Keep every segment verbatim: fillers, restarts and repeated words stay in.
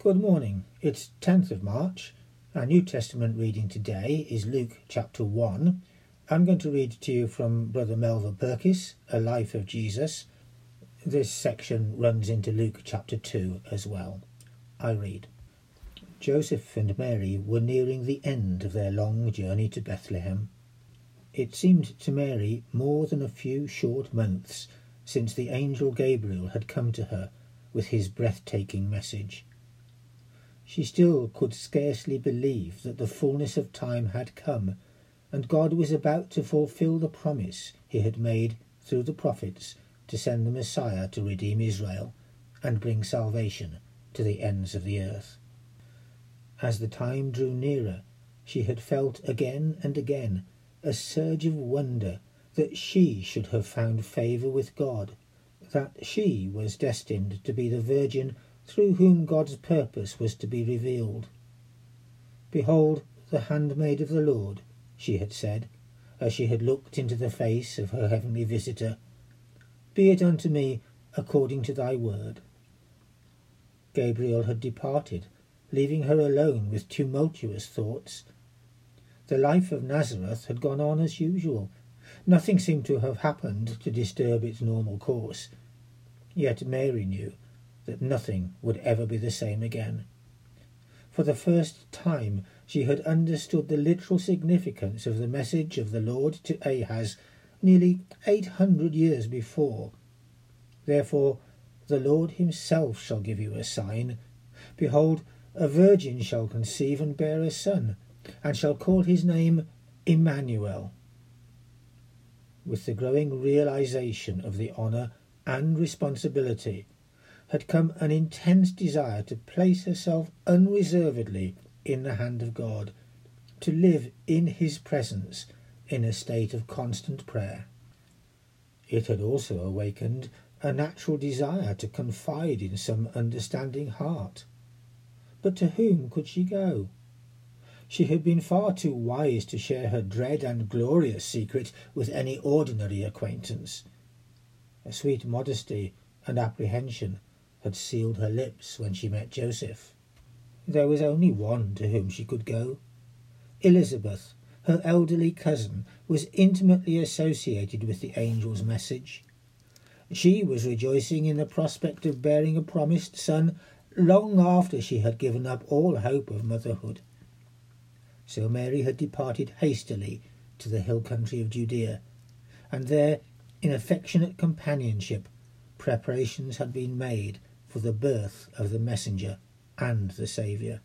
Good morning. It's tenth of March. Our New Testament reading today is Luke chapter one. I'm going to read to you from Brother Melva Purkis, A Life of Jesus. This section runs into Luke chapter two as well. I read. Joseph and Mary were nearing the end of their long journey to Bethlehem. It seemed to Mary more than a few short months since the angel Gabriel had come to her with his breathtaking message. She still could scarcely believe that the fullness of time had come, and God was about to fulfill the promise he had made through the prophets to send the Messiah to redeem Israel and bring salvation to the ends of the earth. As the time drew nearer, she had felt again and again a surge of wonder that she should have found favour with God, that she was destined to be the virgin through whom God's purpose was to be revealed. "Behold, the handmaid of the Lord," she had said, as she had looked into the face of her heavenly visitor. "Be it unto me according to thy word." Gabriel had departed, leaving her alone with tumultuous thoughts. The life of Nazareth had gone on as usual. Nothing seemed to have happened to disturb its normal course. Yet Mary knew that nothing would ever be the same again. For the first time she had understood the literal significance of the message of the Lord to Ahaz nearly eight hundred years before. "Therefore the Lord himself shall give you a sign. Behold, a virgin shall conceive and bear a son, and shall call his name Emmanuel." With the growing realization of the honour and responsibility had come an intense desire to place herself unreservedly in the hand of God, to live in his presence in a state of constant prayer. It had also awakened a natural desire to confide in some understanding heart. But to whom could she go? She had been far too wise to share her dread and glorious secret with any ordinary acquaintance. A sweet modesty and apprehension had sealed her lips when she met Joseph. There was only one to whom she could go. Elizabeth, her elderly cousin, was intimately associated with the angel's message. She was rejoicing in the prospect of bearing a promised son long after she had given up all hope of motherhood. So Mary had departed hastily to the hill country of Judea, and there, in affectionate companionship, preparations had been made for the birth of the messenger and the Saviour.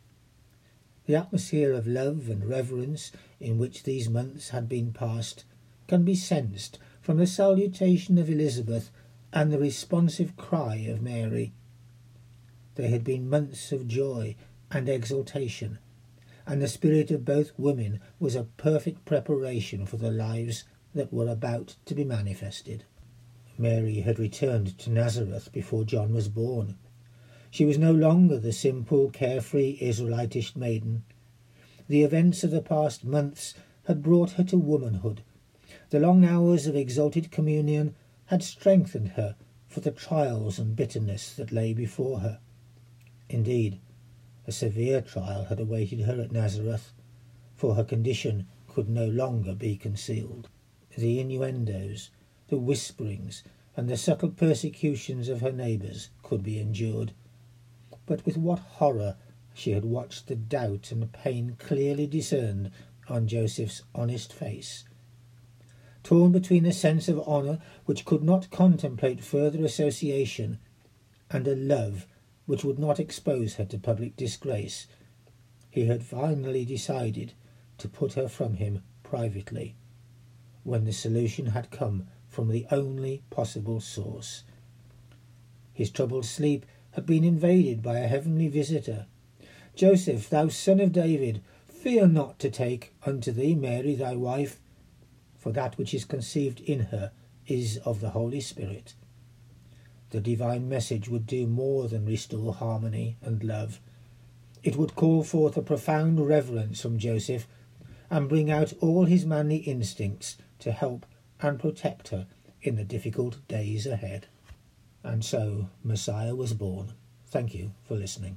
The atmosphere of love and reverence in which these months had been passed can be sensed from the salutation of Elizabeth and the responsive cry of Mary. They had been months of joy and exultation, and the spirit of both women was a perfect preparation for the lives that were about to be manifested. Mary had returned to Nazareth before John was born. She was no longer the simple, carefree Israelitish maiden. The events of the past months had brought her to womanhood. The long hours of exalted communion had strengthened her for the trials and bitterness that lay before her. Indeed, a severe trial had awaited her at Nazareth, for her condition could no longer be concealed. The innuendos, the whisperings, and the subtle persecutions of her neighbours could be endured. But with what horror she had watched the doubt and pain clearly discerned on Joseph's honest face. Torn between a sense of honour which could not contemplate further association, and a love which would not expose her to public disgrace, he had finally decided to put her from him privately, when the solution had come from the only possible source. His troubled sleep had been invaded by a heavenly visitor. "Joseph, thou son of David, fear not to take unto thee Mary thy wife, for that which is conceived in her is of the Holy Spirit." The divine message would do more than restore harmony and love. It would call forth a profound reverence from Joseph and bring out all his manly instincts to help and protect her in the difficult days ahead. And so Messiah was born. Thank you for listening.